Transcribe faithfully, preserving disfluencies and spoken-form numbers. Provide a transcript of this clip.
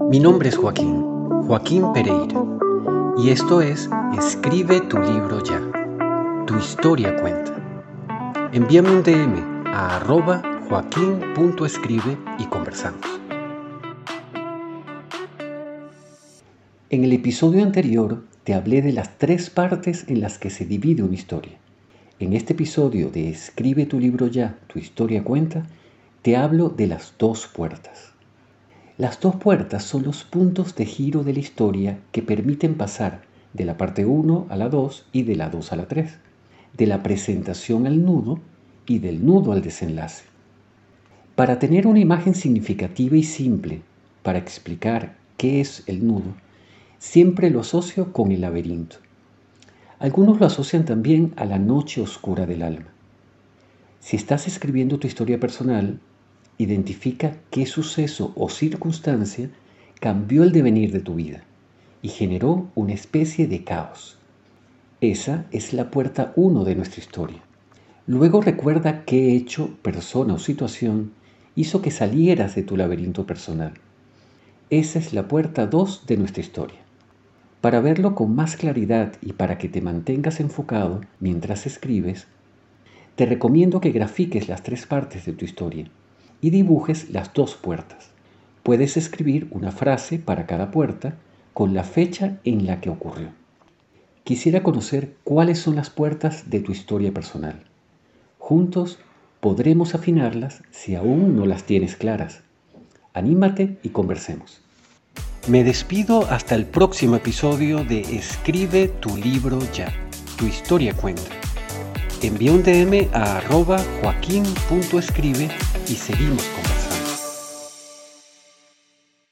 Mi nombre es Joaquín, Joaquín Pereira, y esto es Escribe tu libro ya, tu historia cuenta. Envíame un D M a arroba joaquín.escribe y conversamos. En el episodio anterior te hablé de las tres partes en las que se divide una historia. En este episodio de Escribe tu libro ya, tu historia cuenta, te hablo de las dos puertas. Las dos puertas son los puntos de giro de la historia que permiten pasar de la parte uno a la dos y de la dos a la tres, de la presentación al nudo y del nudo al desenlace. Para tener una imagen significativa y simple para explicar qué es el nudo, siempre lo asocio con el laberinto. Algunos lo asocian también a la noche oscura del alma. Si estás escribiendo tu historia personal, identifica qué suceso o circunstancia cambió el devenir de tu vida y generó una especie de caos. Esa es la puerta uno de nuestra historia. Luego recuerda qué hecho, persona o situación hizo que salieras de tu laberinto personal. Esa es la puerta dos de nuestra historia. Para verlo con más claridad y para que te mantengas enfocado mientras escribes, te recomiendo que grafiques las tres partes de tu historia y dibujes las dos puertas. Puedes escribir una frase para cada puerta con la fecha en la que ocurrió. Quisiera conocer cuáles son las puertas de tu historia personal. Juntos podremos afinarlas si aún no las tienes claras. Anímate y conversemos. Me despido hasta el próximo episodio de Escribe tu libro ya, tu historia cuenta. Envía un D M a arroba joaquín.escribe y seguimos conversando.